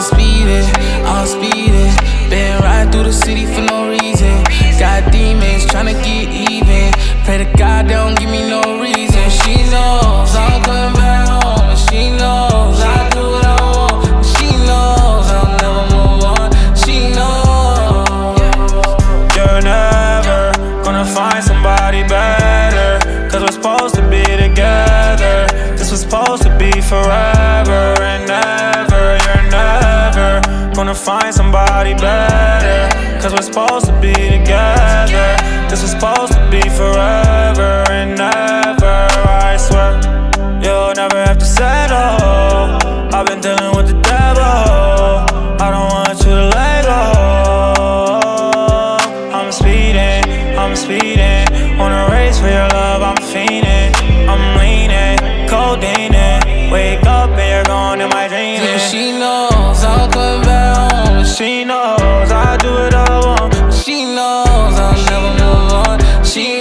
I'm speeding. Been riding through the city for no reason. Got demons tryna get even. Pray to God they don't give me no reason. She knows I'm coming back home, and she knows I do what I want. And she knows I'll never move on. She knows you're never gonna find somebody better, 'cause we're supposed to be together. This was supposed to be forever and ever. You're never gonna find somebody better, 'cause we're supposed to be together. This was supposed to be forever and ever. I swear you'll never have to settle. I've been dealing with the devil. I don't want you to let go. I'm speeding on a race for your love. I'm fiending, I'm leaning, codeine. Wake up and you're gone in my dreams. And she knows I'm coming back home, and she knows I do it all I want. she knows I'll never move on. She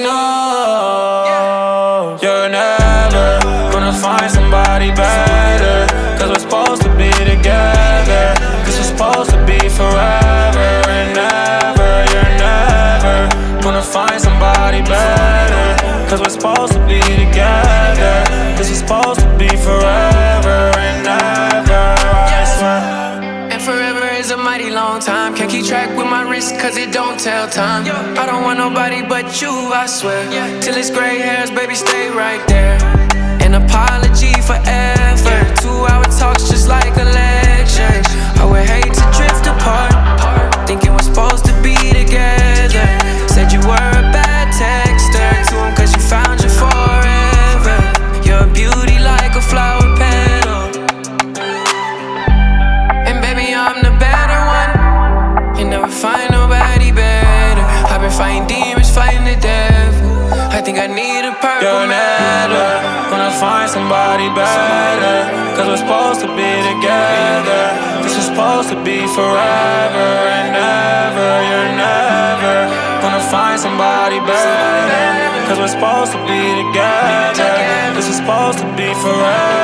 knows you're never gonna find somebody better, 'cause we're supposed to be together. This was supposed to be forever and ever. You're never gonna find somebody better, 'cause we're supposed to be together. This is supposed to be forever and ever, I swear. And forever is a mighty long time. Can't keep track with my wrist 'cause it don't tell time. I don't want nobody but you, I swear. Till it's gray hairs, baby, stay right there. An apology for effort. 2-hour talks just like a lecture. I would hate to drift apart, thinking we're supposed to be together. Said you were a bad texter to him 'cause you found your forever. You're a beauty like a flower petal, and baby I'm the better one. You never find nobody better. I've been fighting demons, fighting the devil. I think I need a purple. You're never gonna find somebody better, 'cause we're supposed to be together. This was supposed to be forever and ever. You're never gonna find somebody better, 'cause we're supposed to be together. This was supposed to be forever.